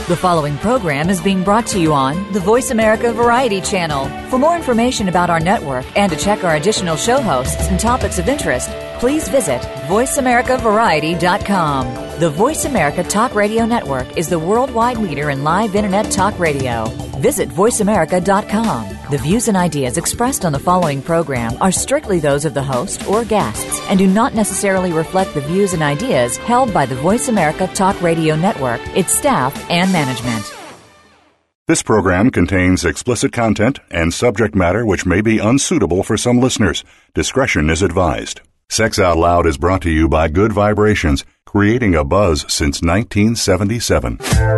The following program is being brought to you on the Voice America Variety Channel. For more information about our network and to check our additional show hosts and topics of interest, please visit voiceamericavariety.com. The Voice America Talk Radio Network is the worldwide leader in live Internet talk radio. Visit voiceamerica.com. The views and ideas expressed on the following program are strictly those of the host or guests and do not necessarily reflect the views and ideas held by the Voice America Talk Radio Network, its staff, and management. This program contains explicit content and subject matter which may be unsuitable for some listeners. Discretion is advised. Sex Out Loud is brought to you by Good Vibrations, creating a buzz since 1977.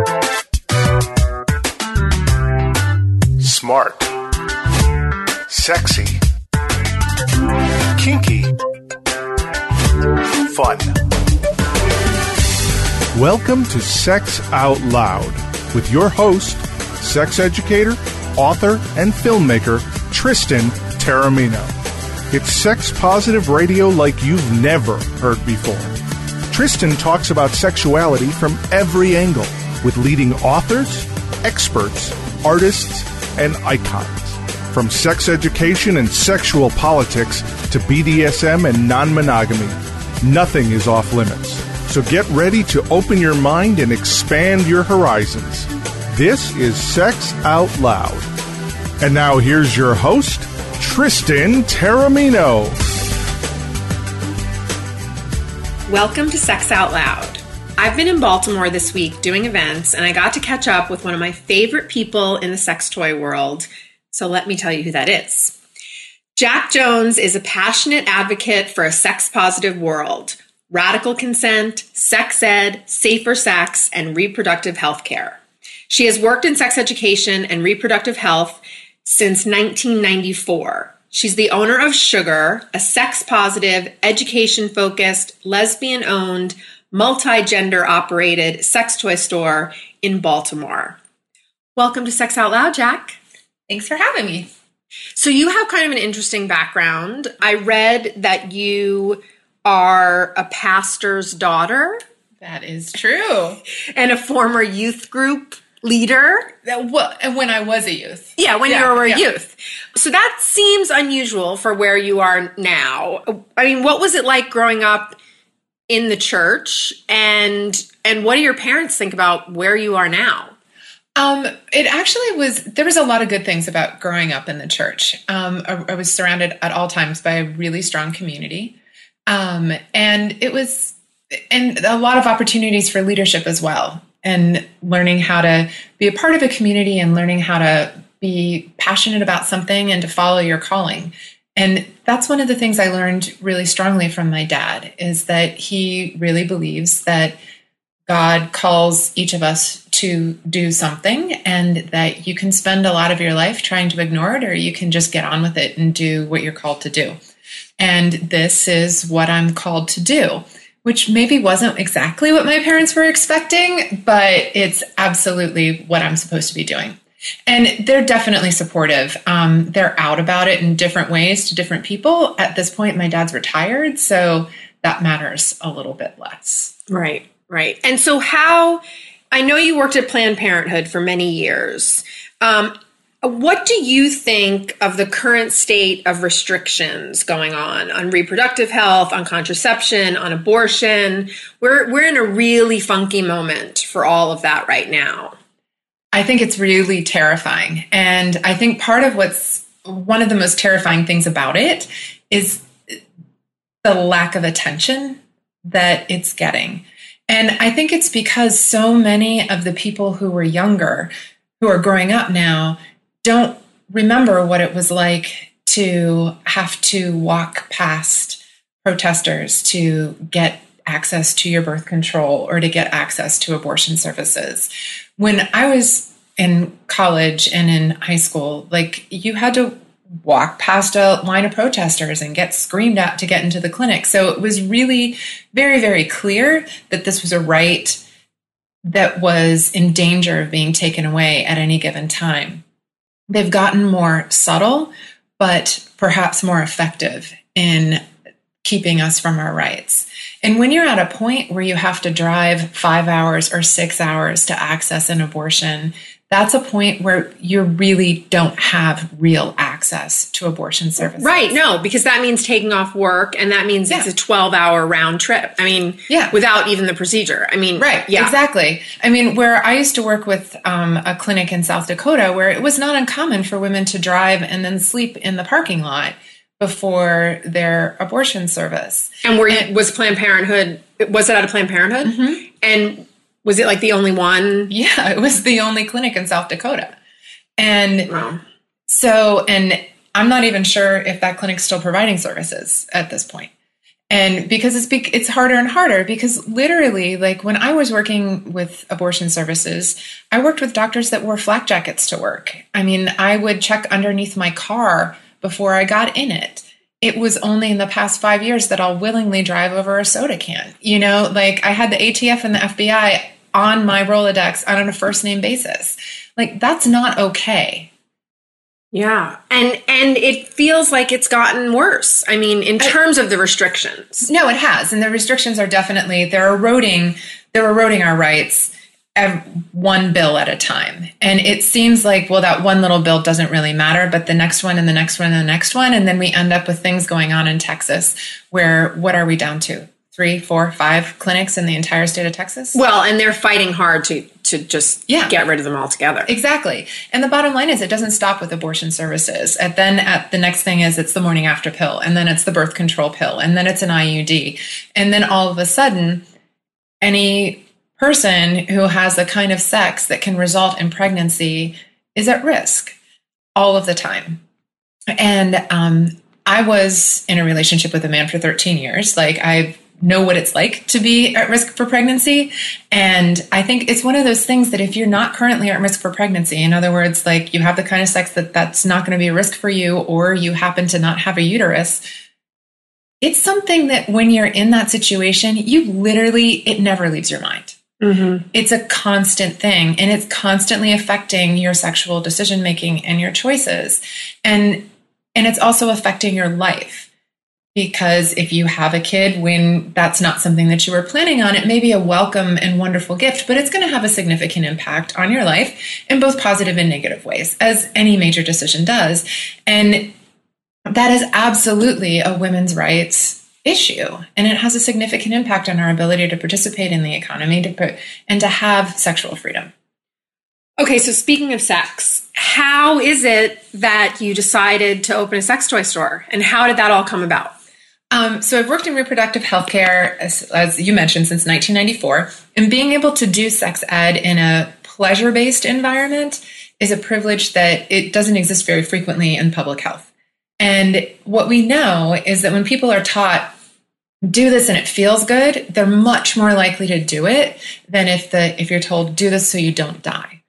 Smart, sexy, kinky, fun. Welcome to Sex Out Loud with your host, sex educator, author, and filmmaker, Tristan Taormino. It's sex-positive radio like you've never heard before. Tristan talks about sexuality from every angle with leading authors, experts, artists, and icons. From sex education and sexual politics to BDSM and non-monogamy, nothing is off limits. So get ready to open your mind and expand your horizons. This is Sex Out Loud. And now here's your host, Tristan Taormino. Welcome to Sex Out Loud. I've been in Baltimore this week doing events, and I got to catch up with one of my favorite people in the sex toy world. So let me tell you who that is. Jack Jones is a passionate advocate for a sex-positive world, radical consent, sex ed, safer sex, and reproductive health care. She has worked in sex education and reproductive health since 1994. She's the owner of Sugar, a sex-positive, education-focused, lesbian-owned, multi-gender operated sex toy store in Baltimore. Welcome to Sex Out Loud, Jack. Thanks for having me. So you have kind of an interesting background. I read that you are a pastor's daughter. That is true. And a former youth group leader. When I was a youth. Yeah, when you were a youth. So that seems unusual for where you are now. I mean, what was it like growing up in the church, and what do your parents think about where you are now? It actually there was a lot of good things about growing up in the church. I was surrounded at all times by a really strong community. And a lot of opportunities for leadership as well, and learning how to be a part of a community and learning how to be passionate about something and to follow your calling. And that's one of the things I learned really strongly from my dad, is that he really believes that God calls each of us to do something, and that you can spend a lot of your life trying to ignore it, or you can just get on with it and do what you're called to do. And this is what I'm called to do, which maybe wasn't exactly what my parents were expecting, but it's absolutely what I'm supposed to be doing. And they're definitely supportive. They're out about it in different ways to different people. At this point, my dad's retired, so that matters a little bit less. Right. And so I know you worked at Planned Parenthood for many years. What do you think of the current state of restrictions going on reproductive health, on contraception, on abortion? We're in a really funky moment for all of that right now. I think it's really terrifying. And I think part of one of the most terrifying things about it is the lack of attention that it's getting. And I think it's because so many of the people who were younger, who are growing up now, don't remember what it was like to have to walk past protesters to get access to your birth control or to get access to abortion services. When I was in college and in high school, you had to walk past a line of protesters and get screamed at to get into the clinic. So it was really very, very clear that this was a right that was in danger of being taken away at any given time. They've gotten more subtle, but perhaps more effective in keeping us from our rights. And when you're at a point where you have to drive 5 hours or 6 hours to access an abortion, that's a point where you really don't have real access to abortion services. Right. No, because that means taking off work, and that means it's a 12-hour round trip. I mean, without even the procedure. I mean, right. Yeah. Exactly. I mean, where I used to work with a clinic in South Dakota, where it was not uncommon for women to drive and then sleep in the parking lot before their abortion service. And was Planned Parenthood, was it out of Planned Parenthood? Mm-hmm. And was it like the only one? Yeah, it was the only clinic in South Dakota. And wow. And I'm not even sure if that clinic's still providing services at this point. And because it's harder and harder, because literally, like when I was working with abortion services, I worked with doctors that wore flak jackets to work. I mean, I would check underneath my car before I got in it. It was only in the past 5 years that I'll willingly drive over a soda can. You know, like I had the ATF and the FBI on my Rolodex on a first name basis. Like that's not okay. Yeah. And it feels like it's gotten worse. I mean, in terms of the restrictions. No, it has. And the restrictions are definitely, they're eroding our rights one bill at a time. And it seems like, well, that one little bill doesn't really matter, but the next one and the next one and the next one. And then we end up with things going on in Texas where, what are we down to? 3, 4, 5 clinics in the entire state of Texas? Well, and they're fighting hard to just get rid of them altogether. Exactly. And the bottom line is it doesn't stop with abortion services. And then the next thing is it's the morning after pill, and then it's the birth control pill, and then it's an IUD. And then all of a sudden, any person who has the kind of sex that can result in pregnancy is at risk all of the time. And I was in a relationship with a man for 13 years. Like I know what it's like to be at risk for pregnancy. And I think it's one of those things that if you're not currently at risk for pregnancy, in other words, like you have the kind of sex that's not going to be a risk for you, or you happen to not have a uterus, it's something that when you're in that situation, it never leaves your mind. Mm-hmm. It's a constant thing, and it's constantly affecting your sexual decision-making and your choices. And it's also affecting your life. Because if you have a kid when that's not something that you were planning on, it may be a welcome and wonderful gift, but it's going to have a significant impact on your life in both positive and negative ways, as any major decision does. And that is absolutely a women's rights issue. And it has a significant impact on our ability to participate in the economy and to have sexual freedom. Okay, so speaking of sex, how is it that you decided to open a sex toy store? And how did that all come about? So I've worked in reproductive healthcare, as you mentioned, since 1994. And being able to do sex ed in a pleasure-based environment is a privilege that it doesn't exist very frequently in public health. And what we know is that when people are taught, do this and it feels good, they're much more likely to do it than if you're told, do this so you don't die.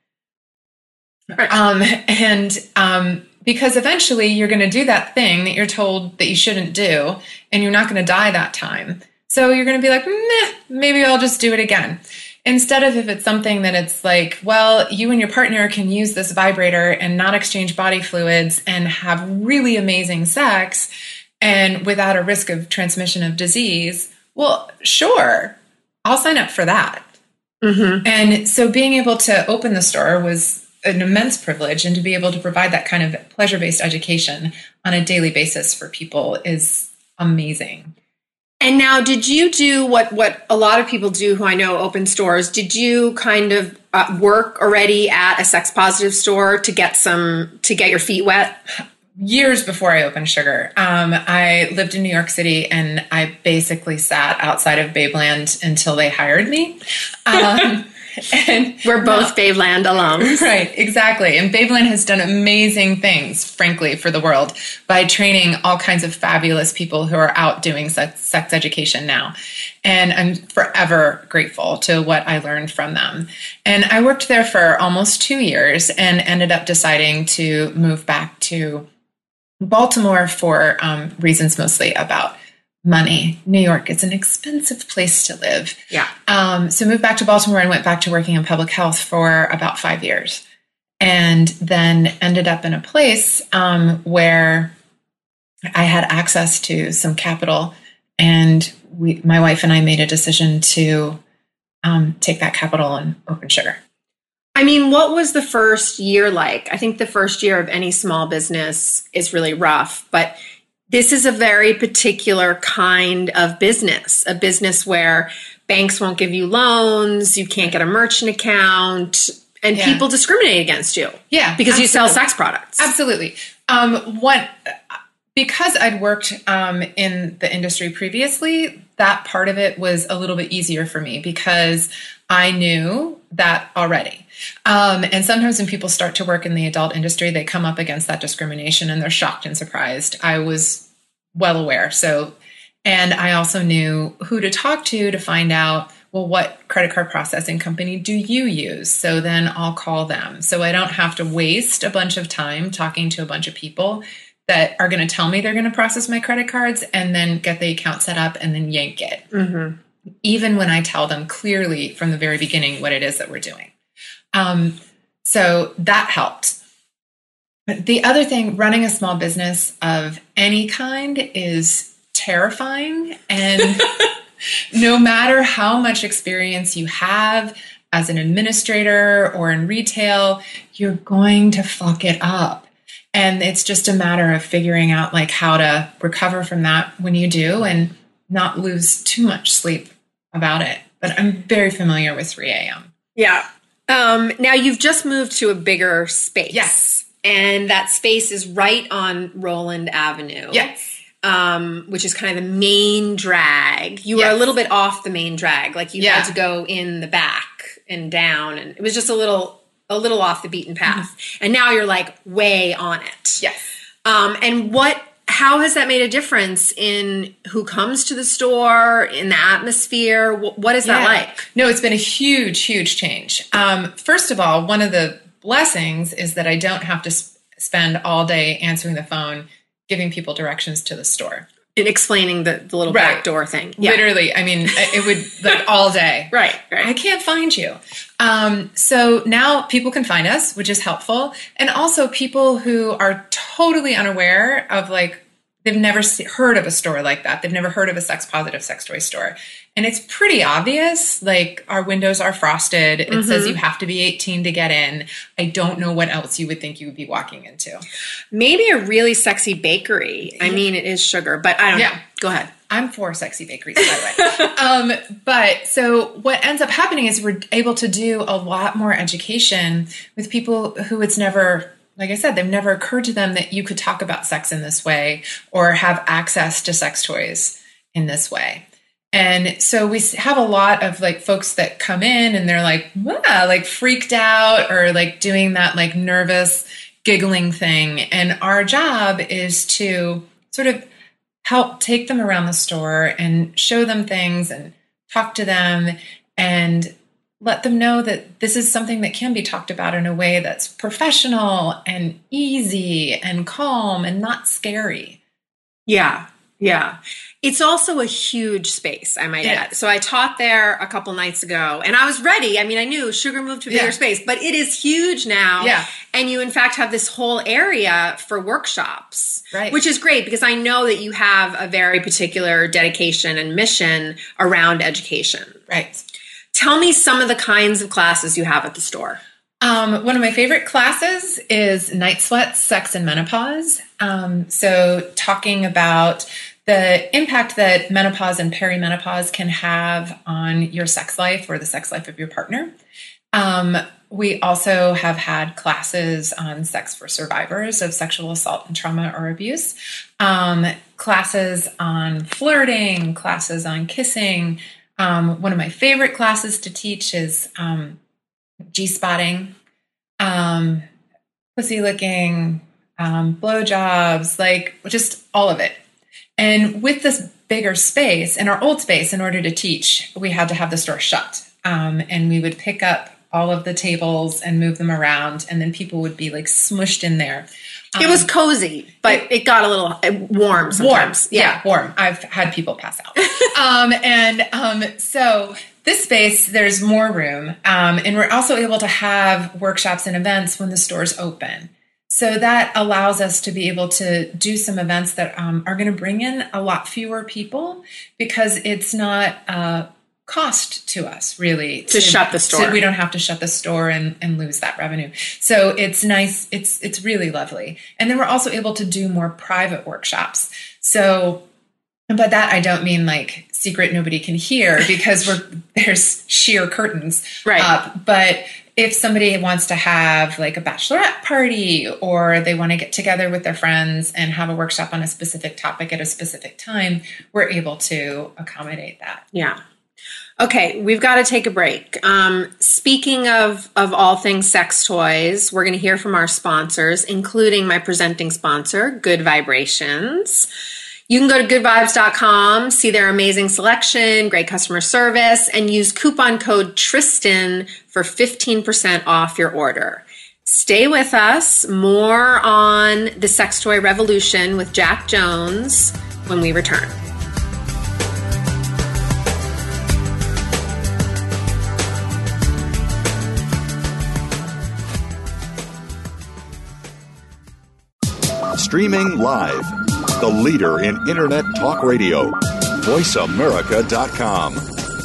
Right. Because eventually you're going to do that thing that you're told that you shouldn't do, and you're not going to die that time. So you're going to be like, maybe I'll just do it again. Instead of if it's something that it's like, well, you and your partner can use this vibrator and not exchange body fluids and have really amazing sex and without a risk of transmission of disease, well, sure, I'll sign up for that. Mm-hmm. And so being able to open the store was an immense privilege, and to be able to provide that kind of pleasure-based education on a daily basis for people is amazing. And now, did you do what a lot of people do who I know open stores? Did you kind of work already at a sex positive store to get your feet wet? Years before I opened Sugar, I lived in New York City, and I basically sat outside of Babeland until they hired me. And we're both Babeland alums. Right, exactly. And Babeland has done amazing things, frankly, for the world by training all kinds of fabulous people who are out doing sex education now. And I'm forever grateful to what I learned from them. And I worked there for almost 2 years and ended up deciding to move back to Baltimore for reasons mostly about money. New York is an expensive place to live. Yeah. So moved back to Baltimore and went back to working in public health for about 5 years. And then ended up in a place where I had access to some capital And my wife and I made a decision to take that capital and open Sugar. I mean, what was the first year like? I think the first year of any small business is really rough, but this is a very particular kind of business, a business where banks won't give you loans, you can't get a merchant account, and people discriminate against you. Yeah. Because you sell sex products. Absolutely. Because I'd worked in the industry previously, that part of it was a little bit easier for me because I knew that already. And sometimes when people start to work in the adult industry, they come up against that discrimination and they're shocked and surprised. I was well aware. And I also knew who to talk to find out, well, what credit card processing company do you use? So then I'll call them. So I don't have to waste a bunch of time talking to a bunch of people that are going to tell me they're going to process my credit cards and then get the account set up and then yank it. Mm-hmm. Even when I tell them clearly from the very beginning what it is that we're doing. So that helped. But the other thing, running a small business of any kind is terrifying. And no matter how much experience you have as an administrator or in retail, you're going to fuck it up. And it's just a matter of figuring out like how to recover from that when you do and not lose too much sleep about it. But I'm very familiar with 3 a.m. Yeah. Now you've just moved to a bigger space. Yes. And that space is right on Roland Avenue. Yes. Which is kind of the main drag. You were a little bit off the main drag. Like you had to go in the back and down. And it was just a little off the beaten path. Mm-hmm. And now you're like way on it. Yes. And how has that made a difference in who comes to the store, in the atmosphere? What is that like? No, it's been a huge, huge change. First of all, one of the blessings is that I don't have to spend all day answering the phone, giving people directions to the store. And explaining the little back door thing. Yeah. Literally, I mean, it would like all day. Right. I can't find you. So now people can find us, which is helpful. And also people who are totally unaware of like, they've never heard of a store like that. They've never heard of a sex positive sex toy store. And it's pretty obvious. Like our windows are frosted. It says you have to be 18 to get in. I don't know what else you would think you would be walking into. Maybe a really sexy bakery. I mean, it is sugar, but I don't know. Go ahead. I'm for sexy bakeries, by the way. But so what ends up happening is we're able to do a lot more education with people who it's never, like I said, they've never occurred to them that you could talk about sex in this way or have access to sex toys in this way. And so we have a lot of like folks that come in and they're like, like freaked out or like doing that like nervous giggling thing. And our job is to sort of help take them around the store and show them things and talk to them and let them know that this is something that can be talked about in a way that's professional and easy and calm and not scary. Yeah. Yeah. It's also a huge space, I might add. So I taught there a couple nights ago and I was ready. I mean, I knew Sugar moved to a bigger space, but it is huge now. Yeah. And you, in fact, have this whole area for workshops, right? Which is great because I know that you have a very particular dedication and mission around education. Right. Tell me some of the kinds of classes you have at the store. One of my favorite classes is Night Sweats, Sex and Menopause. So talking about the impact that menopause and perimenopause can have on your sex life or the sex life of your partner. We also have had classes on sex for survivors of sexual assault and trauma or abuse, classes on flirting, classes on kissing. One of my favorite classes to teach is G-spotting, pussy licking, blowjobs, like just all of it. And with this bigger space, in our old space, in order to teach, we had to have the store shut. And we would pick up all of the tables and move them around, and then people would be like smushed in there. It was cozy, but it got a little warm sometimes. Warm. I've had people pass out. So this space, there's more room. And we're also able to have workshops and events when the store's open. So that allows us to be able to do some events that are going to bring in a lot fewer people, because it's not a cost to us, really. To shut the store. We don't have to shut the store and lose that revenue. So it's nice. It's really lovely. And then we're also able to do more private workshops. So, by that, I don't mean like secret nobody can hear, because there's sheer curtains up. But if somebody wants to have like a bachelorette party, or they want to get together with their friends and have a workshop on a specific topic at a specific time, we're able to accommodate that. Yeah. Okay, we've got to take a break. Speaking of all things sex toys, we're going to hear from our sponsors, including my presenting sponsor, Good Vibrations. You can go to goodvibes.com, see their amazing selection, great customer service, and use coupon code Tristan for 15% off your order. Stay with us. More on the sex toy revolution with Jack Jones when we return. Streaming live, the leader in Internet talk radio, voiceamerica.com.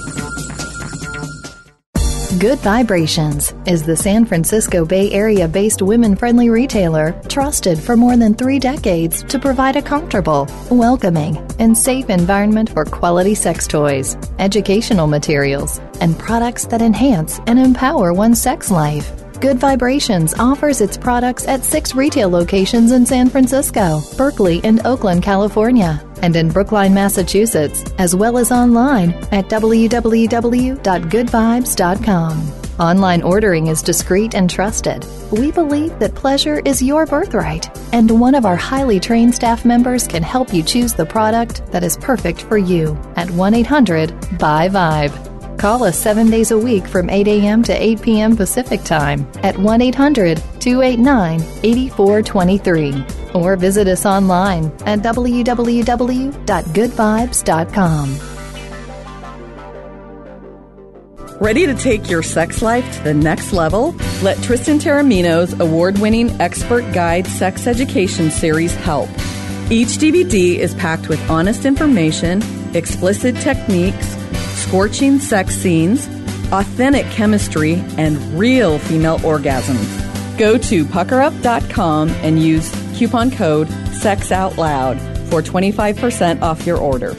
Good Vibrations is the San Francisco Bay Area-based women-friendly retailer trusted for more than 3 decades to provide a comfortable, welcoming, and safe environment for quality sex toys, educational materials, and products that enhance and empower one's sex life. Good Vibrations offers its products at 6 retail locations in San Francisco, Berkeley, and Oakland, California, and in Brookline, Massachusetts, as well as online at www.goodvibes.com. Online ordering is discreet and trusted. We believe that pleasure is your birthright, and one of our highly trained staff members can help you choose the product that is perfect for you at 1-800-BUY-VIBE. Call us 7 days a week from 8 a.m. to 8 p.m. Pacific Time at 1-800-289-8423 or visit us online at www.goodvibes.com. Ready to take your sex life to the next level? Let Tristan Taormino's award-winning expert guide sex education series help. Each DVD is packed with honest information, explicit techniques, scorching sex scenes, authentic chemistry, and real female orgasms. Go to puckerup.com and use coupon code SEXOUTLOUD for 25% off your order.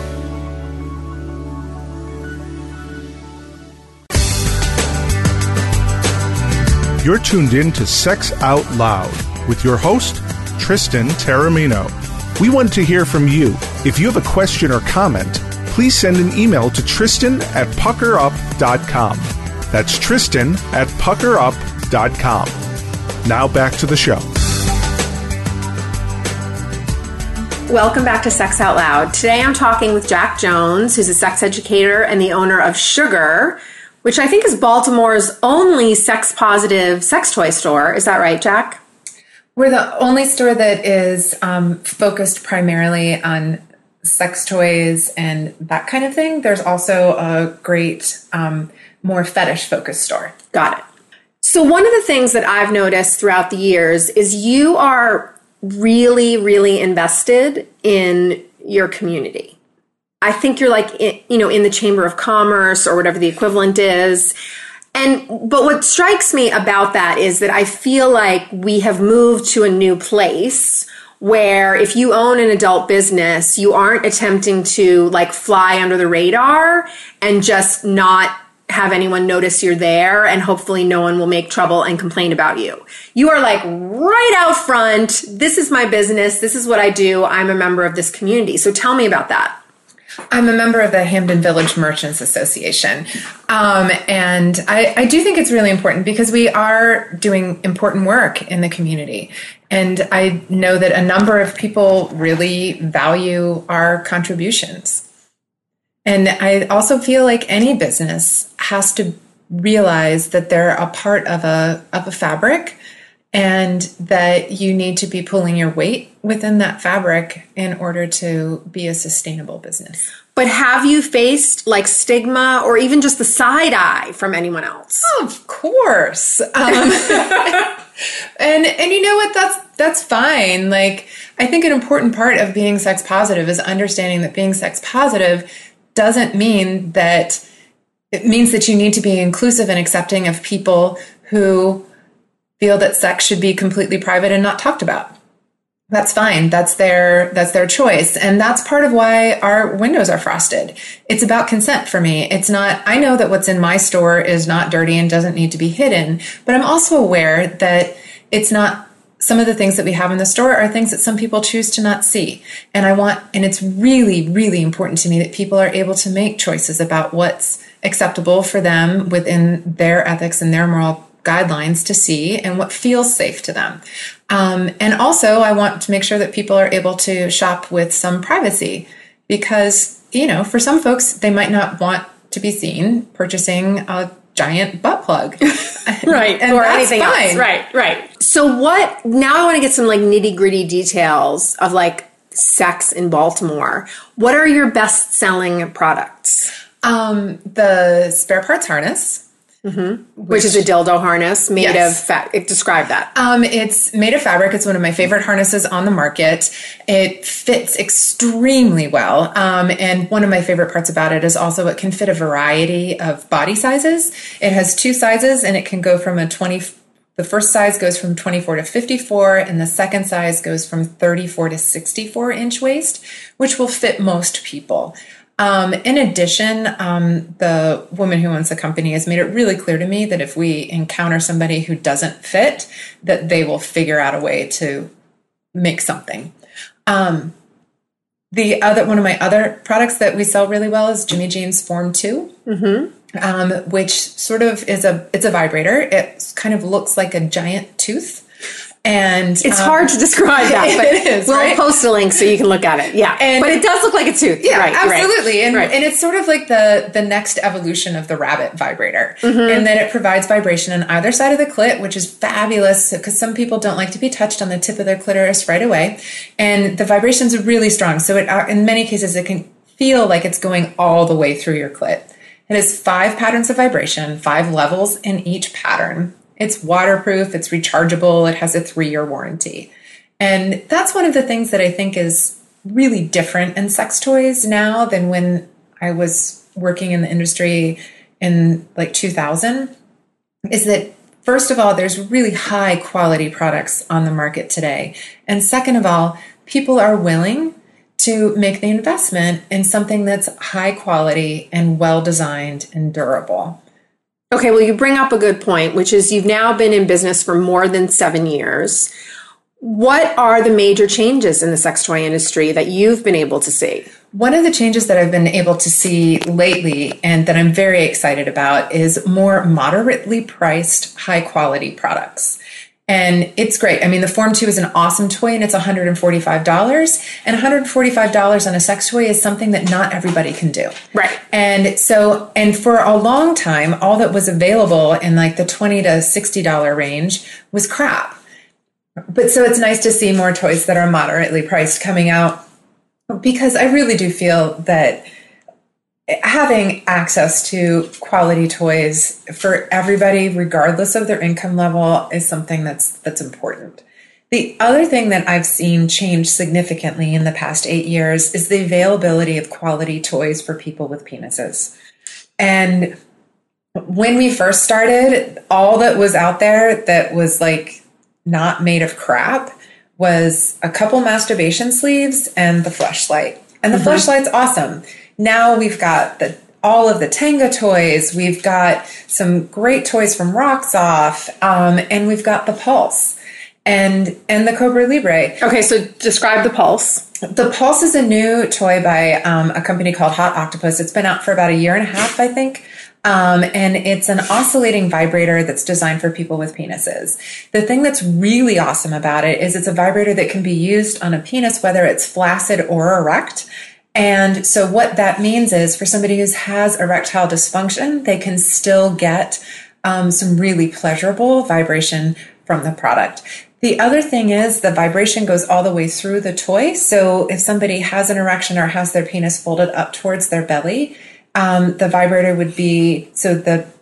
You're tuned in to Sex Out Loud with your host, Tristan Taormino. We want to hear from you. If you have a question or comment, please send an email to Tristan@puckerup.com. That's Tristan@puckerup.com. Now back to the show. Welcome back to Sex Out Loud. Today I'm talking with Jack Jones, who's a sex educator and the owner of Sugar, which I think is Baltimore's only sex-positive sex toy store. Is that right, Jack? We're the only store that is focused primarily on sex toys and that kind of thing. There's also a great, more fetish-focused store. Got it. So one of the things that I've noticed throughout the years is you are really, really invested in your community. I think you're like, in the Chamber of Commerce or whatever the equivalent is. But what strikes me about that is that I feel like we have moved to a new place where if you own an adult business, you aren't attempting to like fly under the radar and just not have anyone notice you're there, and hopefully no one will make trouble and complain about you. You are like right out front. This is my business. This is what I do. I'm a member of this community. So tell me about that. I'm a member of the Hampden Village Merchants Association. And I do think it's really important because we are doing important work in the community. And I know that a number of people really value our contributions. And I also feel like any business has to realize that they're a part of a fabric, and that you need to be pulling your weight within that fabric in order to be a sustainable business. But have you faced like stigma or even just the side eye from anyone else? Oh, of course. And you know what? That's fine. Like, I think an important part of being sex positive is understanding that being sex positive doesn't mean that it means that you need to be inclusive and accepting of people who feel that sex should be completely private and not talked about. That's fine. That's their choice. And that's part of why our windows are frosted. It's about consent for me. It's not, I know that what's in my store is not dirty and doesn't need to be hidden, but I'm also aware that it's not, some of the things that we have in the store are things that some people choose to not see. And it's really, really important to me that people are able to make choices about what's acceptable for them within their ethics and their moral guidelines to see and what feels safe to them. And also, I want to make sure that people are able to shop with some privacy because, you know, for some folks, they might not want to be seen purchasing a giant butt plug. Right. And or that's anything fine. else. Right. So now I want to get some like nitty gritty details of like sex in Baltimore. What are your best selling products? The spare parts harness. Mm-hmm. Which is a dildo harness made of fabric. Describe that. It's made of fabric. It's one of my favorite harnesses on the market. It fits extremely well. And one of my favorite parts about it is also it can fit a variety of body sizes. It has 2 sizes and it can go from the first size goes from 24 to 54 and the second size goes from 34 to 64 inch waist, which will fit most people. In addition, the woman who owns the company has made it really clear to me that if we encounter somebody who doesn't fit, that they will figure out a way to make something. One of my other products that we sell really well is Jimmy Jean's Form 2, which sort of it's a vibrator. It kind of looks like a giant tooth. And it's hard to describe that, but it is, we'll post a link so you can look at it. Yeah. But it does look like a tooth. Yeah, right, absolutely. Right. And it's sort of like the next evolution of the rabbit vibrator. And then it provides vibration on either side of the clit, which is fabulous because some people don't like to be touched on the tip of their clitoris right away. And the vibrations are really strong. So in many cases, it can feel like it's going all the way through your clit. It has 5 patterns of vibration, 5 levels in each pattern. It's waterproof, it's rechargeable, it has a 3-year warranty. And that's one of the things that I think is really different in sex toys now than when I was working in the industry in like 2000, is that first of all, there's really high quality products on the market today. And second of all, people are willing to make the investment in something that's high quality and well designed and durable. Okay, well, you bring up a good point, which is you've now been in business for more than 7 years. What are the major changes in the sex toy industry that you've been able to see? One of the changes that I've been able to see lately and that I'm very excited about is more moderately priced, high quality products. And it's great. I mean, the Form 2 is an awesome toy and it's $145. And $145 on a sex toy is something that not everybody can do. Right. And for a long time, all that was available in like the $20 to $60 range was crap. But so it's nice to see more toys that are moderately priced coming out because I really do feel that having access to quality toys for everybody, regardless of their income level, is something that's important. The other thing that I've seen change significantly in the past 8 years is the availability of quality toys for people with penises. And when we first started, all that was out there that was like not made of crap was a couple masturbation sleeves and the Fleshlight. And the Fleshlight's awesome. Now we've got all of the Tenga toys. We've got some great toys from Roxoff, and we've got the Pulse and the Cobra Libre. Okay, so describe the Pulse. The Pulse is a new toy by a company called Hot Octopus. It's been out for about 1.5 years, I think. And it's an oscillating vibrator that's designed for people with penises. The thing that's really awesome about it is it's a vibrator that can be used on a penis, whether it's flaccid or erect. And so what that means is for somebody who has erectile dysfunction, they can still get some really pleasurable vibration from the product. The other thing is the vibration goes all the way through the toy. So if somebody has an erection or has their penis folded up towards their belly, the vibrator would be, so the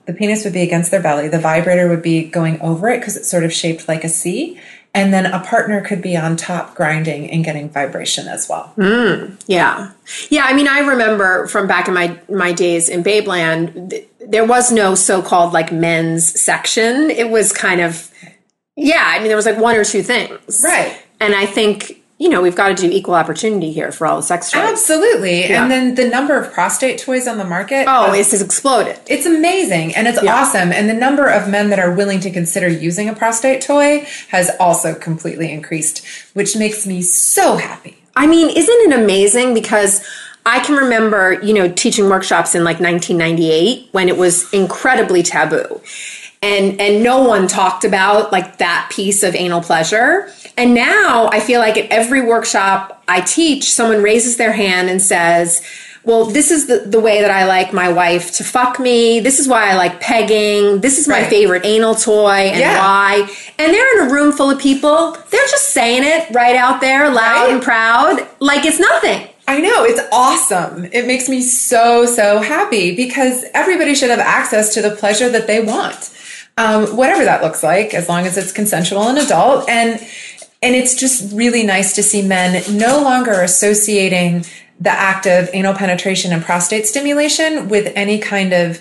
The penis would be against their belly. The vibrator would be going over it because it's sort of shaped like a C. And then a partner could be on top grinding and getting vibration as well. Yeah. Yeah, I mean, I remember from back in my days in Babeland, there was no so-called like men's section. It was kind of, there was like one or two things. Right. And I think, we've got to do equal opportunity here for all the sex toys. Absolutely. Yeah. And then the number of prostate toys on the market. It's exploded. It's amazing. And it's awesome. And the number of men that are willing to consider using a prostate toy has also completely increased, which makes me so happy. I mean, isn't it amazing? Because I can remember, teaching workshops in like 1998 when it was incredibly taboo. And no one talked about like that piece of anal pleasure. And now I feel like at every workshop I teach, someone raises their hand and says, well, this is the way that I like my wife to fuck me. This is why I like pegging. This is my favorite anal toy and why. And they're in a room full of people. They're just saying it right out there, loud and proud, like it's nothing. I know. It's awesome. It makes me so, so happy because everybody should have access to the pleasure that they want. Whatever that looks like, as long as it's consensual and adult. And it's just really nice to see men no longer associating the act of anal penetration and prostate stimulation with any kind of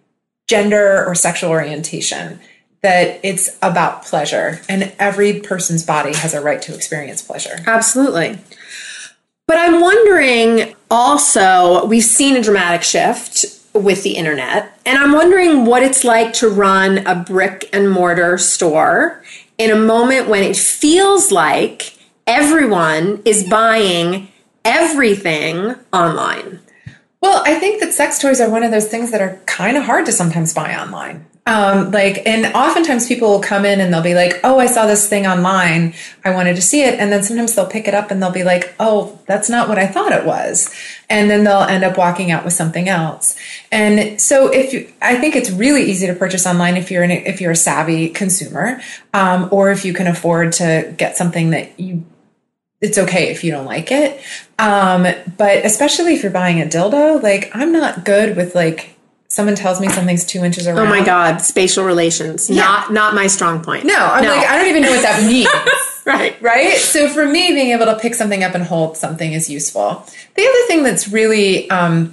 gender or sexual orientation, that it's about pleasure. And every person's body has a right to experience pleasure. Absolutely. But I'm wondering also, we've seen a dramatic shift with the internet. And I'm wondering what it's like to run a brick and mortar store in a moment when it feels like everyone is buying everything online. Well, I think that sex toys are one of those things that are kind of hard to sometimes buy online. And oftentimes people will come in and they'll be like, oh, I saw this thing online. I wanted to see it. And then sometimes they'll pick it up and they'll be like, oh, that's not what I thought it was. And then they'll end up walking out with something else. And so I think it's really easy to purchase online if you're a savvy consumer, or if you can afford to get something that it's okay if you don't like it. But especially if you're buying a dildo, like I'm not good with like, someone tells me something's 2 inches around. Oh my God, spatial relations. Yeah. Not my strong point. No, I'm like, I don't even know what that means. Right. So for me, being able to pick something up and hold something is useful. The other thing that's really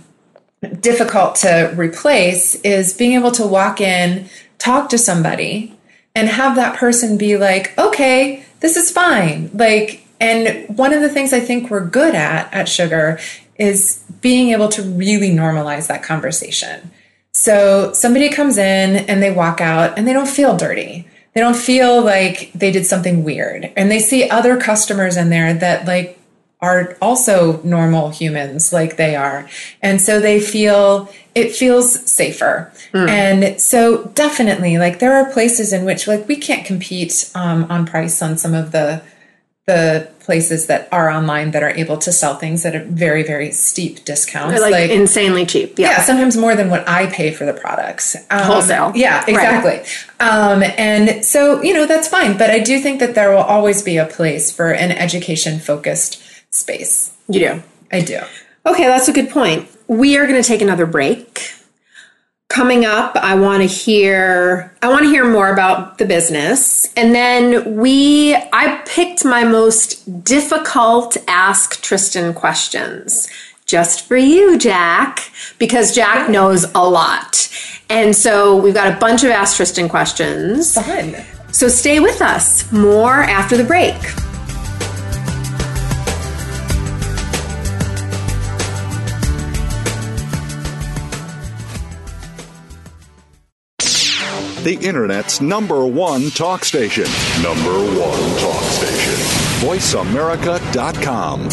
difficult to replace is being able to walk in, talk to somebody, and have that person be like, okay, this is fine. Like, and one of the things I think we're good at Sugar is being able to really normalize that conversation. So somebody comes in and they walk out and they don't feel dirty. They don't feel like they did something weird. And they see other customers in there that like are also normal humans like they are. And so it feels safer. And so definitely like there are places in which like we can't compete on price on some of the places that are online that are able to sell things at a very, very steep discounts. Like insanely cheap. Yeah, sometimes more than what I pay for the products. Wholesale. Yeah, exactly. Right. And so, that's fine. But I do think that there will always be a place for an education-focused space. You do? I do. Okay, that's a good point. We are going to take another break. Coming up, I want to hear more about the business. And then I picked my most difficult Ask Tristan questions just for you, Jack, because Jack knows a lot. And so we've got a bunch of Ask Tristan questions. Fun. So stay with us. More after the break. The Internet's #1 talk station. #1 talk station. VoiceAmerica.com.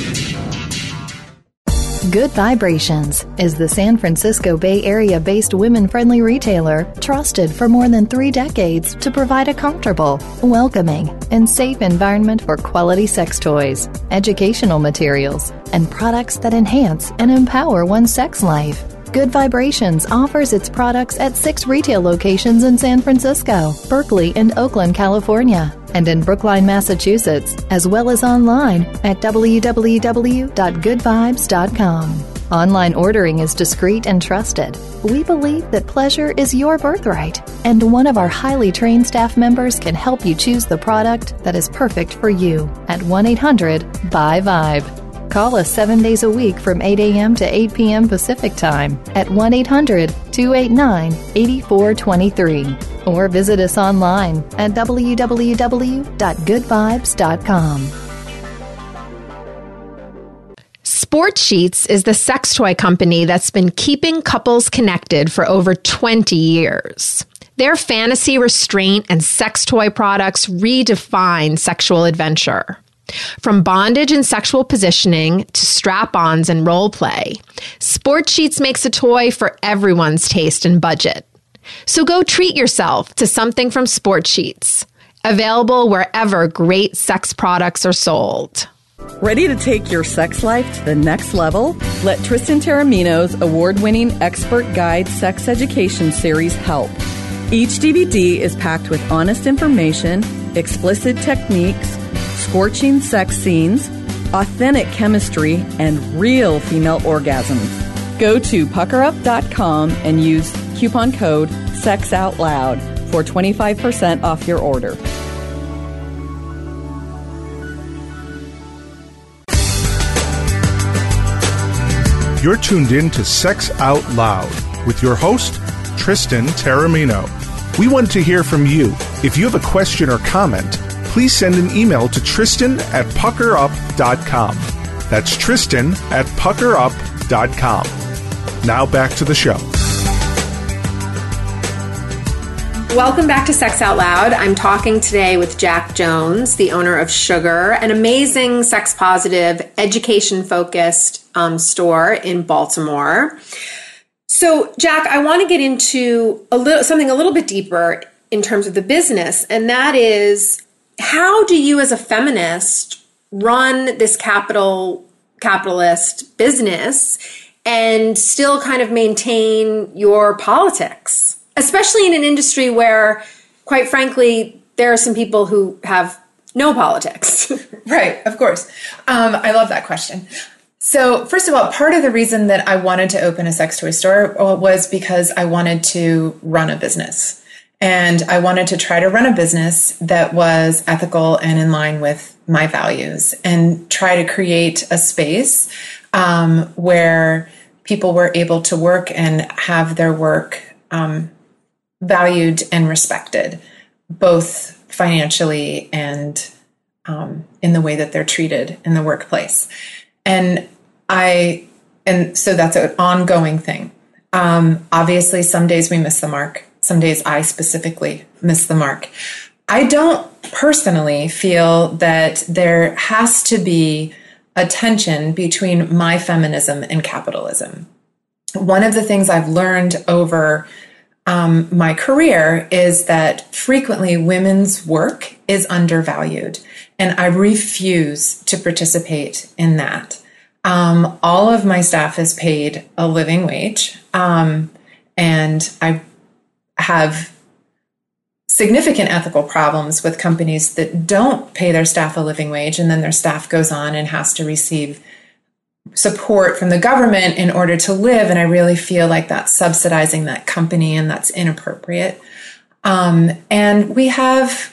Good Vibrations is the San Francisco Bay Area-based women-friendly retailer trusted for more than 3 decades to provide a comfortable, welcoming, and safe environment for quality sex toys, educational materials, and products that enhance and empower one's sex life. Good Vibrations offers its products at 6 retail locations in San Francisco, Berkeley, and Oakland, California, and in Brookline, Massachusetts, as well as online at www.goodvibes.com. Online ordering is discreet and trusted. We believe that pleasure is your birthright, and one of our highly trained staff members can help you choose the product that is perfect for you at 1-800-BUY-VIBE. Call us 7 days a week from 8 a.m. to 8 p.m. Pacific Time at 1-800-289-8423 or visit us online at www.goodvibes.com. Sport Sheets is the sex toy company that's been keeping couples connected for over 20 years. Their fantasy, restraint, and sex toy products redefine sexual adventure. From bondage and sexual positioning to strap-ons and role play, Sport Sheets makes a toy for everyone's taste and budget. So go treat yourself to something from Sport Sheets. Available wherever great sex products are sold. Ready to take your sex life to the next level? Let Tristan Taormino's award-winning expert guide sex education series help. Each DVD is packed with honest information, explicit techniques, scorching sex scenes, authentic chemistry, and real female orgasms. Go to puckerup.com and use coupon code SEXOUTLOUD for 25% off your order. You're tuned in to Sex Out Loud with your host, Tristan Taormino. We want to hear from you. If you have a question or comment, please send an email to Tristan@puckerup.com. That's Tristan@puckerup.com. Now back to the show. Welcome back to Sex Out Loud. I'm talking today with Jack Jones, the owner of Sugar, an amazing sex-positive, education-focused store in Baltimore. So, Jack, I want to get into something a little bit deeper in terms of the business, and that is, how do you as a feminist run this capitalist business and still kind of maintain your politics? Especially in an industry where, quite frankly, there are some people who have no politics. Right, of course. I love that question. So first of all, part of the reason that I wanted to open a sex toy store was because I wanted to run a business. And I wanted to try to run a business that was ethical and in line with my values, and try to create a space where people were able to work and have their work valued and respected, both financially and in the way that they're treated in the workplace. And so that's an ongoing thing. Obviously, some days we miss the mark. Some days I specifically miss the mark. I don't personally feel that there has to be a tension between my feminism and capitalism. One of the things I've learned over my career is that frequently women's work is undervalued, and I refuse to participate in that. All of my staff is paid a living wage, and I have significant ethical problems with companies that don't pay their staff a living wage, and then their staff goes on and has to receive support from the government in order to live. And I really feel like that's subsidizing that company, and that's inappropriate. And we have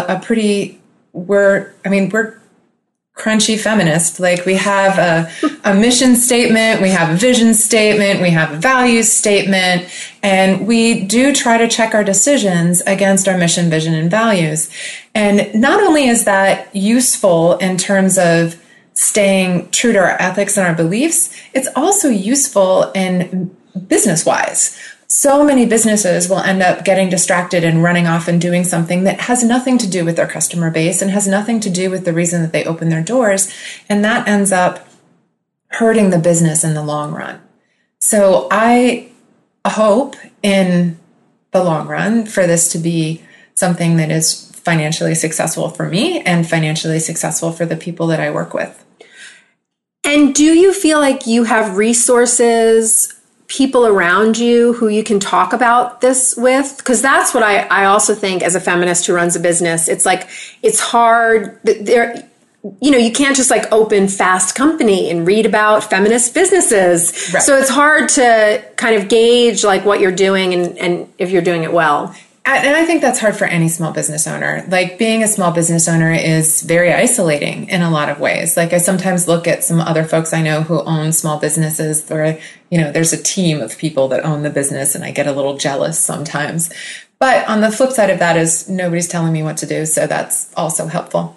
we're crunchy feminist. Like, we have a mission statement, we have a vision statement, we have a values statement, and we do try to check our decisions against our mission, vision, and values. And not only is that useful in terms of staying true to our ethics and our beliefs, it's also useful in business-wise. So many businesses will end up getting distracted and running off and doing something that has nothing to do with their customer base and has nothing to do with the reason that they open their doors. And that ends up hurting the business in the long run. So I hope in the long run for this to be something that is financially successful for me and financially successful for the people that I work with. And do you feel like you have resources, people around you who you can talk about this with? Because that's what I also think as a feminist who runs a business. It's like, it's hard. you can't just like open Fast Company and read about feminist businesses. Right. So it's hard to kind of gauge like what you're doing and if you're doing it well. And I think that's hard for any small business owner. Like being a small business owner is very isolating in a lot of ways. Like I sometimes look at some other folks I know who own small businesses where, there's a team of people that own the business and I get a little jealous sometimes. But on the flip side of that is nobody's telling me what to do. So that's also helpful.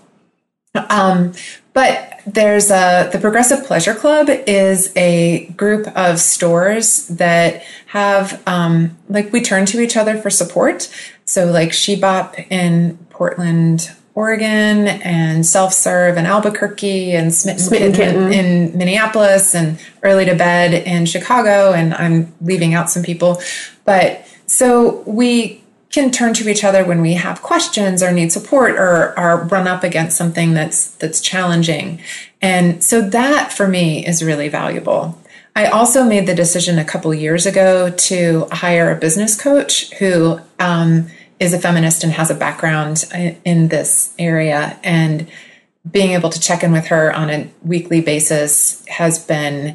But there's the Progressive Pleasure Club is a group of stores that have, we turn to each other for support. So like Shebop in Portland, Oregon, and Self Serve in Albuquerque, and Smitten Kitten in Minneapolis, and Early to Bed in Chicago. And I'm leaving out some people. But so we can turn to each other when we have questions or need support or are run up against something that's challenging. And so that for me is really valuable. I also made the decision a couple years ago to hire a business coach who is a feminist and has a background in this area. And being able to check in with her on a weekly basis has been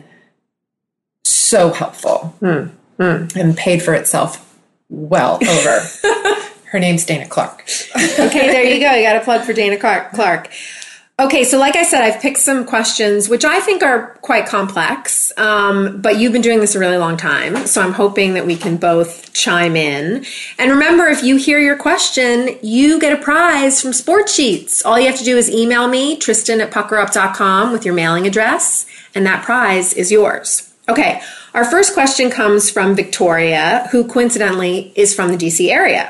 so helpful and paid for itself well over. Her name's Dana Clark. Okay, there you go. You got a plug for Dana Clark. Okay, so like I said, I've picked some questions, which I think are quite complex, but you've been doing this a really long time, so I'm hoping that we can both chime in. And remember, if you hear your question, you get a prize from Sport Sheets. All you have to do is email me, Tristan@puckerup.com, with your mailing address, and that prize is yours. Okay, our first question comes from Victoria, who coincidentally is from the DC area.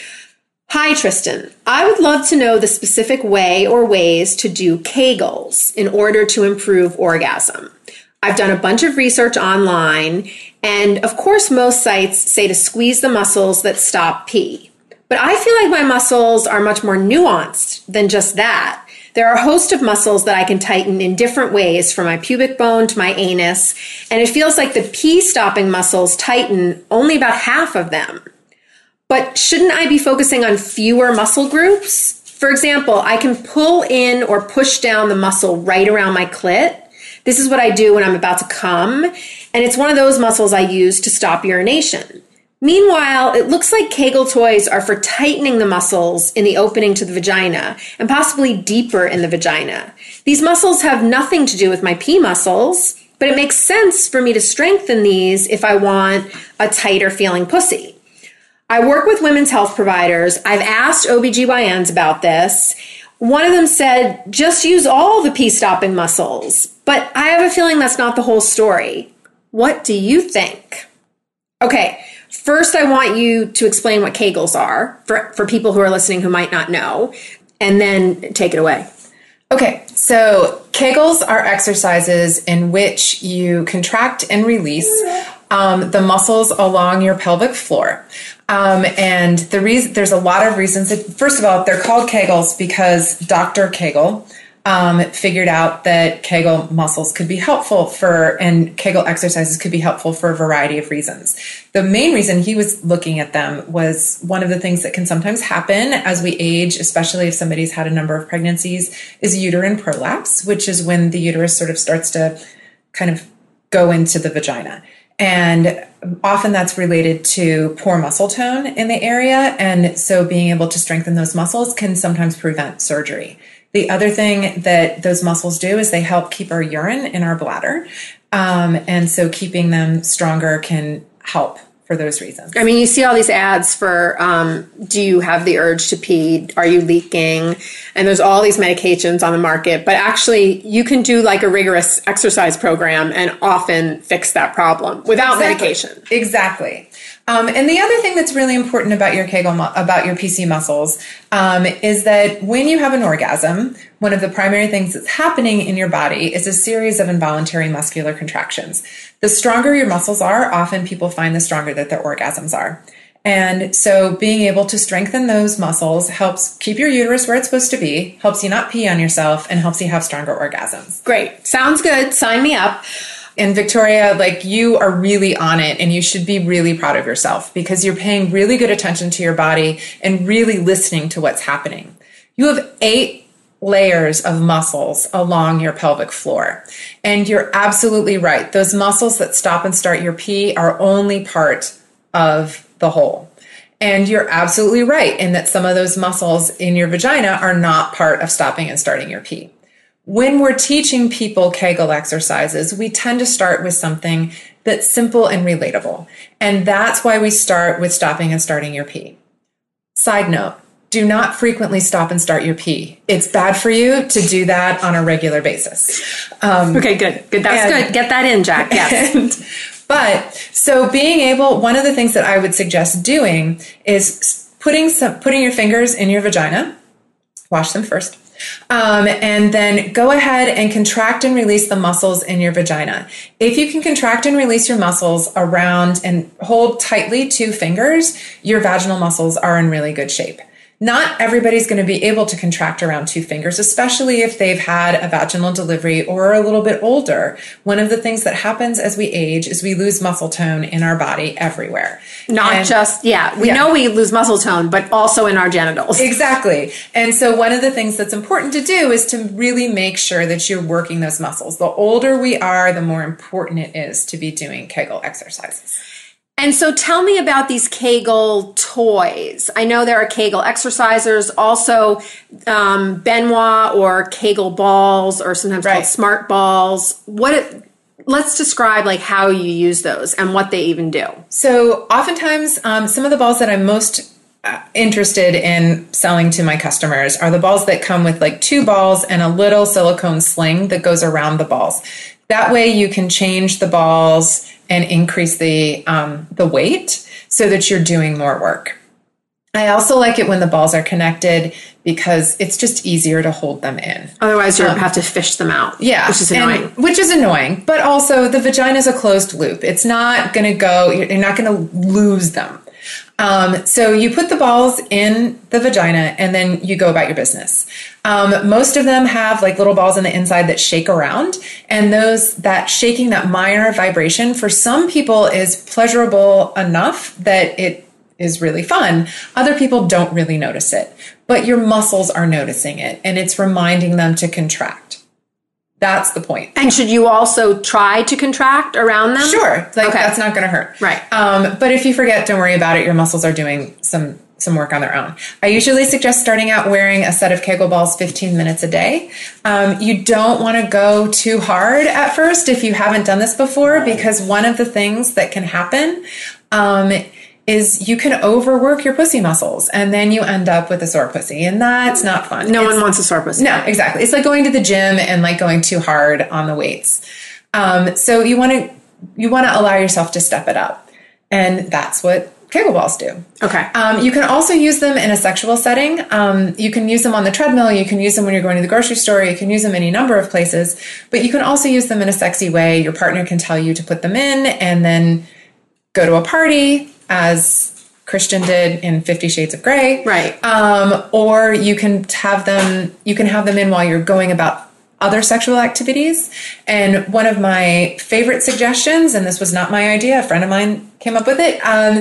Hi, Tristan. I would love to know the specific way or ways to do Kegels in order to improve orgasm. I've done a bunch of research online, and of course, most sites say to squeeze the muscles that stop pee. But I feel like my muscles are much more nuanced than just that. There are a host of muscles that I can tighten in different ways, from my pubic bone to my anus, and it feels like the pee-stopping muscles tighten only about half of them. But shouldn't I be focusing on fewer muscle groups? For example, I can pull in or push down the muscle right around my clit. This is what I do when I'm about to come, and it's one of those muscles I use to stop urination. Meanwhile, it looks like Kegel toys are for tightening the muscles in the opening to the vagina and possibly deeper in the vagina. These muscles have nothing to do with my pee muscles, but it makes sense for me to strengthen these if I want a tighter feeling pussy. I work with women's health providers. I've asked OBGYNs about this. One of them said, just use all the pee-stopping muscles. But I have a feeling that's not the whole story. What do you think? Okay. First, I want you to explain what Kegels are for people who are listening who might not know, and then take it away. Okay, so Kegels are exercises in which you contract and release the muscles along your pelvic floor. And there's a lot of reasons. First of all, they're called Kegels because Dr. Kegel figured out that Kegel muscles could be helpful and Kegel exercises could be helpful for a variety of reasons. The main reason he was looking at them was one of the things that can sometimes happen as we age, especially if somebody's had a number of pregnancies, is uterine prolapse, which is when the uterus sort of starts to kind of go into the vagina. And often that's related to poor muscle tone in the area. And so being able to strengthen those muscles can sometimes prevent surgery. The other thing that those muscles do is they help keep our urine in our bladder. And so keeping them stronger can help for those reasons. I mean, you see all these ads for, do you have the urge to pee? Are you leaking? And there's all these medications on the market, but actually you can do like a rigorous exercise program and often fix that problem without medication. Exactly. And the other thing that's really important about your Kegel, about your PC muscles, is that when you have an orgasm, one of the primary things that's happening in your body is a series of involuntary muscular contractions. The stronger your muscles are, often people find the stronger that their orgasms are. And so being able to strengthen those muscles helps keep your uterus where it's supposed to be, helps you not pee on yourself, and helps you have stronger orgasms. Great. Sounds good. Sign me up. And Victoria, like, you are really on it, and you should be really proud of yourself because you're paying really good attention to your body and really listening to what's happening. You have 8 layers of muscles along your pelvic floor. And you're absolutely right. Those muscles that stop and start your pee are only part of the whole. And you're absolutely right in that some of those muscles in your vagina are not part of stopping and starting your pee. When we're teaching people Kegel exercises, we tend to start with something that's simple and relatable. And that's why we start with stopping and starting your pee. Side note, do not frequently stop and start your pee. It's bad for you to do that on a regular basis. Okay, good. That's good. Get that in, Jack. Yes. But so being able, one of the things that I would suggest doing is putting your fingers in your vagina, wash them first, and then go ahead and contract and release the muscles in your vagina. If you can contract and release your muscles around and hold tightly 2 fingers, your vaginal muscles are in really good shape. Not everybody's going to be able to contract around 2 fingers, especially if they've had a vaginal delivery or are a little bit older. One of the things that happens as we age is we lose muscle tone in our body everywhere. We know we lose muscle tone, but also in our genitals. Exactly. And so one of the things that's important to do is to really make sure that you're working those muscles. The older we are, the more important it is to be doing Kegel exercises. And so tell me about these Kegel toys. I know there are Kegel exercisers, also Benoit or Kegel balls, or sometimes called smart balls. Let's describe like how you use those and what they even do. So oftentimes some of the balls that I'm most interested in selling to my customers are the balls that come with like 2 balls and a little silicone sling that goes around the balls. That way you can change the balls and increase the weight so that you're doing more work. I also like it when the balls are connected because it's just easier to hold them in. Otherwise, you have to fish them out. Yeah. Which is annoying. But also, the vagina is a closed loop. It's not going to go, you're not going to lose them. So you put the balls in the vagina and then you go about your business. Most of them have like little balls on the inside that shake around, and that shaking, that minor vibration for some people is pleasurable enough that it is really fun. Other people don't really notice it, but your muscles are noticing it and it's reminding them to contract. That's the point. And should you also try to contract around them? Sure. That's not going to hurt. Right. But if you forget, don't worry about it. Your muscles are doing some work on their own. I usually suggest starting out wearing a set of Kegel balls 15 minutes a day. You don't want to go too hard at first if you haven't done this before, because one of the things that can happen is you can overwork your pussy muscles and then you end up with a sore pussy, and that's not fun. No one wants a sore pussy. No, exactly. It's like going to the gym and like going too hard on the weights. So you want to allow yourself to step it up, and that's what Kegel balls do. Okay. You can also use them in a sexual setting. You can use them on the treadmill. You can use them when you're going to the grocery store. You can use them any number of places, but you can also use them in a sexy way. Your partner can tell you to put them in and then go to a party, as Christian did in 50 Shades of Grey. Right. Or you can have them in while you're going about other sexual activities. And one of my favorite suggestions, and this was not my idea, a friend of mine came up with it,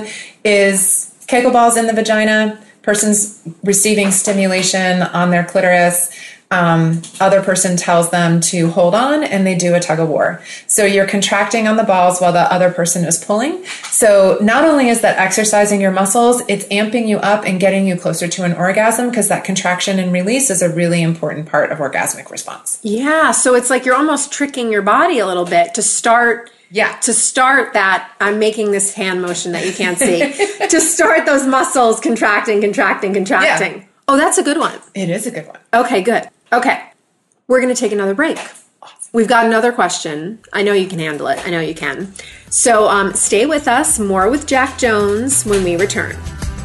is Kegel balls in the vagina, person's receiving stimulation on their clitoris. Other person tells them to hold on, and they do a tug of war. So you're contracting on the balls while the other person is pulling. So not only is that exercising your muscles, it's amping you up and getting you closer to an orgasm, because that contraction and release is a really important part of orgasmic response. Yeah. So it's like you're almost tricking your body a little bit to start. Yeah. To start that, I'm making this hand motion that you can't see, to start those muscles contracting. Yeah. Oh, that's a good one. It is a good one. Okay, good. Okay, we're going to take another break. Awesome. We've got another question. I know you can handle it. I know you can. So stay with us. More with Jack Jones when we return.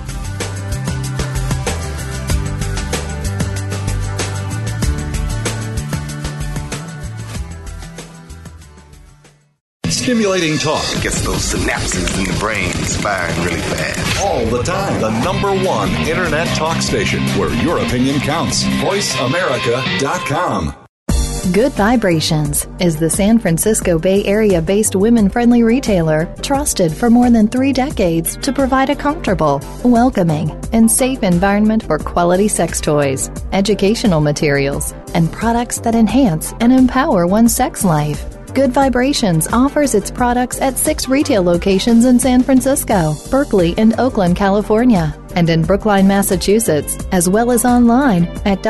Stimulating talk gets those synapses in the brain firing really fast. All the time. The #1 internet talk station where your opinion counts. VoiceAmerica.com. Good Vibrations is the San Francisco Bay Area-based women-friendly retailer trusted for more than 3 decades to provide a comfortable, welcoming, and safe environment for quality sex toys, educational materials, and products that enhance and empower one's sex life. Good Vibrations offers its products at 6 retail locations in San Francisco, Berkeley, and Oakland, California, and in Brookline, Massachusetts, as well as online at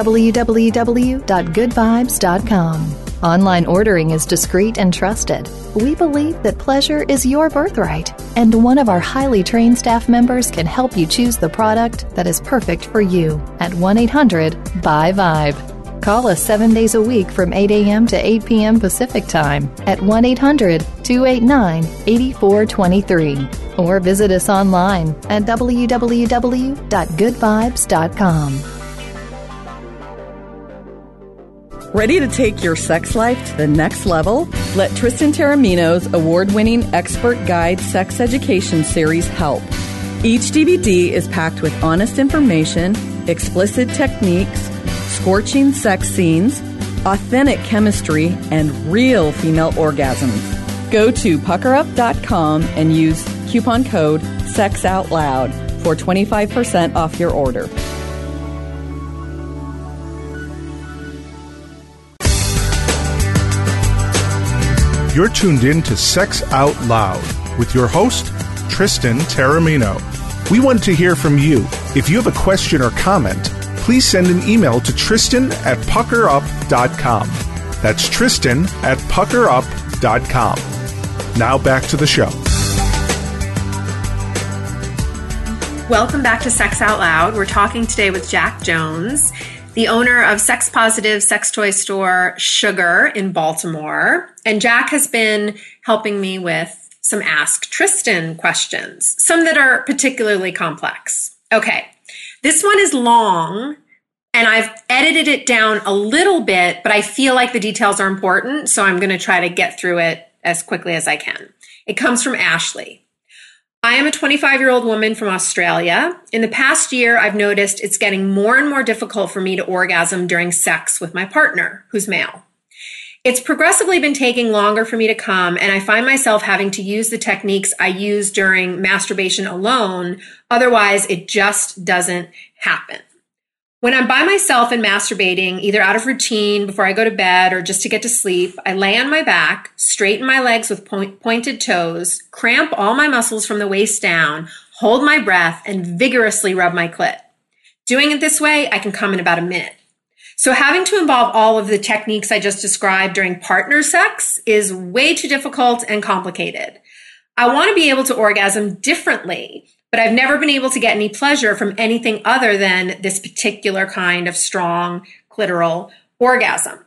www.goodvibes.com. Online ordering is discreet and trusted. We believe that pleasure is your birthright, and one of our highly trained staff members can help you choose the product that is perfect for you at 1-800-BUY-VIBE. Call us 7 days a week from 8 a.m. to 8 p.m. Pacific Time at 1-800-289-8423 or visit us online at www.goodvibes.com. Ready to take your sex life to the next level? Let Tristan Taormino's award-winning expert guide sex education series help. Each DVD is packed with honest information, explicit techniques, scorching sex scenes, authentic chemistry, and real female orgasms. Go to puckerup.com and use coupon code SEXOUTLOUD for 25% off your order. You're tuned in to Sex Out Loud with your host, Tristan Taormino. We want to hear from you. If you have a question or comment, please send an email to Tristan@puckerup.com. That's Tristan@puckerup.com. Now back to the show. Welcome back to Sex Out Loud. We're talking today with Jack Jones, the owner of sex-positive sex toy store Sugar in Baltimore. And Jack has been helping me with some Ask Tristan questions, some that are particularly complex. Okay. This one is long, and I've edited it down a little bit, but I feel like the details are important, so I'm going to try to get through it as quickly as I can. It comes from Ashley. I am a 25-year-old woman from Australia. In the past year, I've noticed it's getting more and more difficult for me to orgasm during sex with my partner, who's male. It's progressively been taking longer for me to come, and I find myself having to use the techniques I use during masturbation alone. Otherwise, it just doesn't happen. When I'm by myself and masturbating, either out of routine before I go to bed or just to get to sleep, I lay on my back, straighten my legs with pointed toes, cramp all my muscles from the waist down, hold my breath, and vigorously rub my clit. Doing it this way, I can come in about a minute. So having to involve all of the techniques I just described during partner sex is way too difficult and complicated. I want to be able to orgasm differently, but I've never been able to get any pleasure from anything other than this particular kind of strong clitoral orgasm.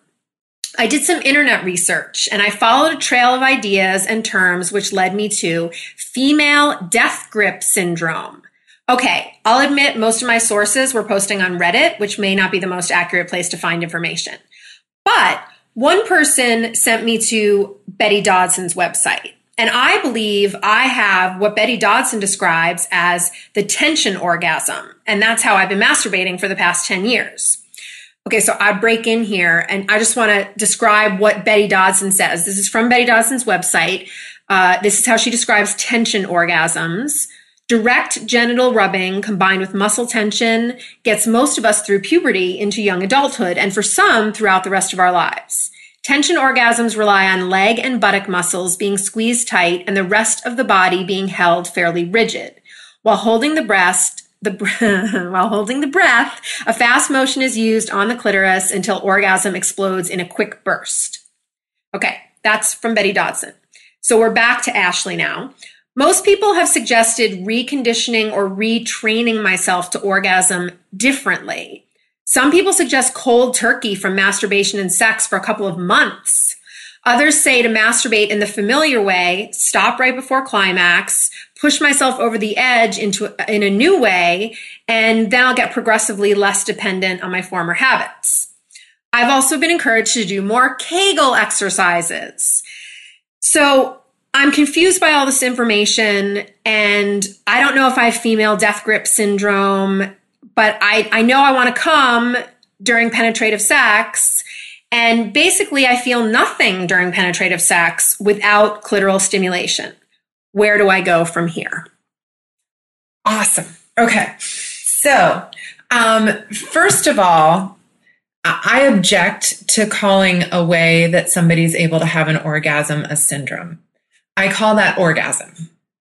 I did some internet research and I followed a trail of ideas and terms which led me to female death grip syndrome. Okay, I'll admit most of my sources were posting on Reddit, which may not be the most accurate place to find information. But one person sent me to Betty Dodson's website. And I believe I have what Betty Dodson describes as the tension orgasm. And that's how I've been masturbating for the past 10 years. Okay, so I break in here and I just want to describe what Betty Dodson says. This is from Betty Dodson's website. This is how she describes tension orgasms. Direct genital rubbing combined with muscle tension gets most of us through puberty into young adulthood, and for some throughout the rest of our lives. Tension orgasms rely on leg and buttock muscles being squeezed tight and the rest of the body being held fairly rigid. While holding the breath, a fast motion is used on the clitoris until orgasm explodes in a quick burst. Okay, that's from Betty Dodson. So we're back to Ashley now. Most people have suggested reconditioning or retraining myself to orgasm differently. Some people suggest cold turkey from masturbation and sex for a couple of months. Others say to masturbate in the familiar way, stop right before climax, push myself over the edge in a new way, and then I'll get progressively less dependent on my former habits. I've also been encouraged to do more Kegel exercises. So I'm confused by all this information, and I don't know if I have female death grip syndrome, but I know I want to come during penetrative sex, And basically, I feel nothing during penetrative sex without clitoral stimulation. Where do I go from here? Awesome. Okay. So, first of all, I object to calling a way that somebody's able to have an orgasm a syndrome. I call that orgasm.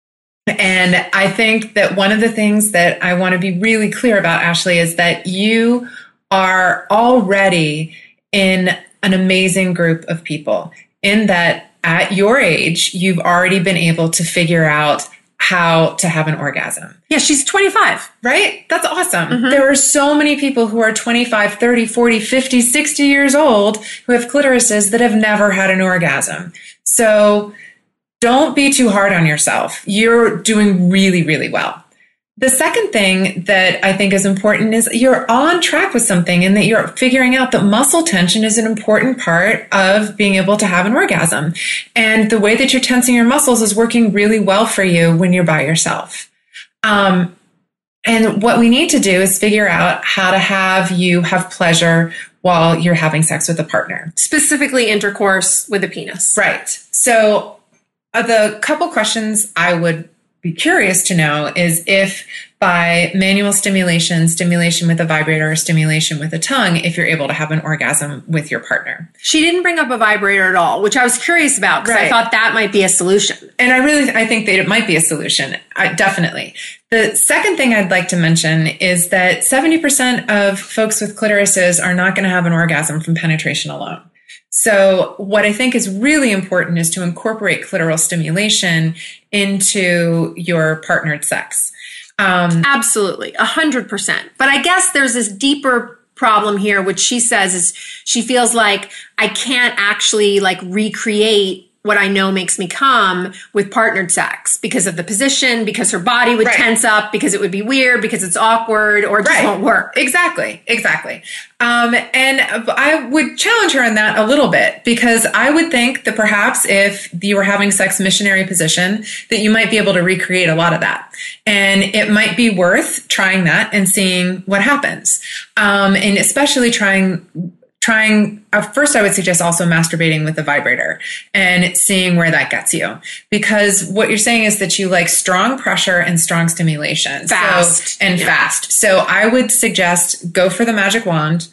And I think that one of the things that I want to be really clear about, Ashley, is that you are already in an amazing group of people, in that at your age, you've already been able to figure out how to have an orgasm. Yeah, she's 25. Right? That's awesome. There are so many people who are 25, 30, 40, 50, 60 years old who have clitorises that have never had an orgasm. So don't be too hard on yourself. You're doing really, really well. The second thing that I think is important is you're on track with something, and that you're figuring out that muscle tension is an important part of being able to have an orgasm. And the way that you're tensing your muscles is working really well for you when you're by yourself. And what we need to do is figure out how to have you have pleasure while you're having sex with a partner. Specifically intercourse with a penis. Right. So the couple questions I would be curious to know is if by manual stimulation, stimulation with a vibrator, or stimulation with a tongue, if you're able to have an orgasm with your partner. She didn't bring up a vibrator at all, which I was curious about because I thought that might be a solution. And I think that it might be a solution. Definitely. The second thing I'd like to mention is that 70% of folks with clitorises are not going to have an orgasm from penetration alone. So what I think is really important is to incorporate clitoral stimulation into your partnered sex. Absolutely, 100%. But I guess there's this deeper problem here, which she says is she feels like I can't actually like recreate what I know makes me come with partnered sex because of the position, because her body would tense up, because it would be weird, because it's awkward, or it just won't work. Exactly. And I would challenge her on that a little bit, because I would think that perhaps if you were having sex missionary position, that you might be able to recreate a lot of that. And it might be worth trying that and seeing what happens. And especially trying, first I would suggest also masturbating with a vibrator and seeing where that gets you. Because what you're saying is that you like strong pressure and strong stimulation. Fast. So I would suggest go for the magic wand,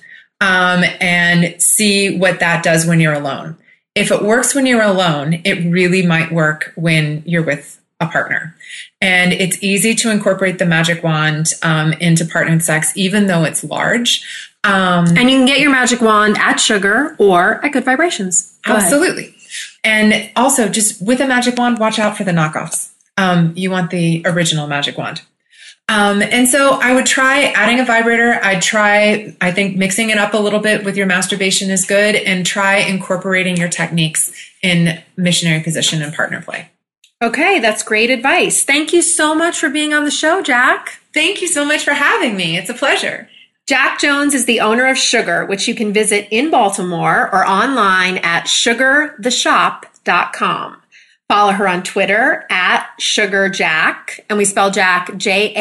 and see what that does when you're alone. If it works when you're alone, it really might work when you're with a partner. And it's easy to incorporate the magic wand into partnered sex, even though it's large. And you can get your magic wand at Sugar or at Good Vibrations. Absolutely. And also, just with a magic wand, watch out for the knockoffs. You want the original magic wand. And so I would try adding a vibrator. I think mixing it up a little bit with your masturbation is good, and try incorporating your techniques in missionary position and partner play. Okay, that's great advice. Thank you so much for being on the show, Jack. Thank you so much for having me. It's a pleasure. Jack Jones is the owner of Sugar, which you can visit in Baltimore or online at sugartheshop.com. Follow her on Twitter at SugarJack, and we spell Jack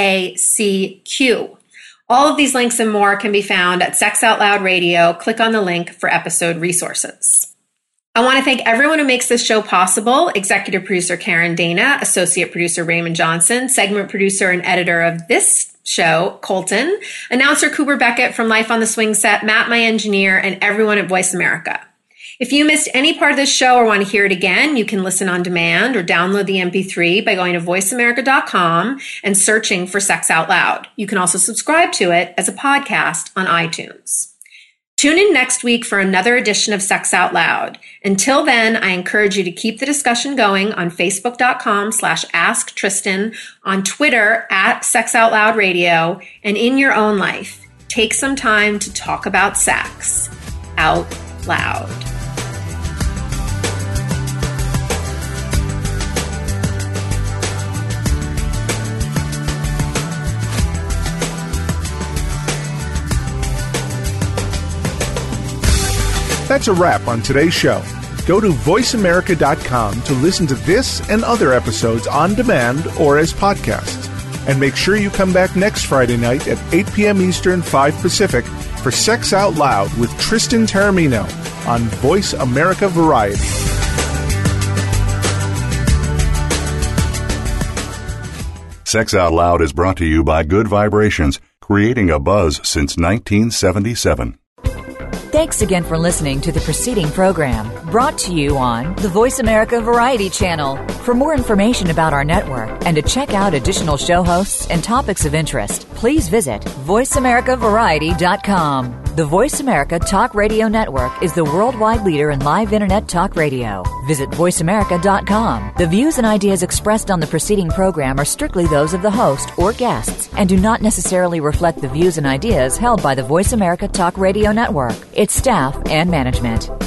JACQ. All of these links and more can be found at Sex Out Loud Radio. Click on the link for episode resources. I want to thank everyone who makes this show possible. Executive producer Karen Dana, associate producer Raymond Johnson, segment producer and editor of this show, Colton, announcer Cooper Beckett from Life on the Swing Set, Matt, my engineer, and everyone at Voice America. If you missed any part of this show or want to hear it again, you can listen on demand or download the MP3 by going to voiceamerica.com and searching for Sex Out Loud. You can also subscribe to it as a podcast on iTunes. Tune in next week for another edition of Sex Out Loud. Until then, I encourage you to keep the discussion going on Facebook.com/AskTristan, on Twitter at Sex Out Loud Radio, and in your own life, take some time to talk about sex out loud. That's a wrap on today's show. Go to voiceamerica.com to listen to this and other episodes on demand or as podcasts. And make sure you come back next Friday night at 8 p.m. Eastern, 5 Pacific for Sex Out Loud with Tristan Taormino on Voice America Variety. Sex Out Loud is brought to you by Good Vibrations, creating a buzz since 1977. Thanks again for listening to the preceding program, brought to you on the Voice America Variety Channel. For more information about our network and to check out additional show hosts and topics of interest, please visit voiceamericavariety.com. The Voice America Talk Radio Network is the worldwide leader in live Internet talk radio. Visit voiceamerica.com. The views and ideas expressed on the preceding program are strictly those of the host or guests and do not necessarily reflect the views and ideas held by the Voice America Talk Radio Network, its staff, and management.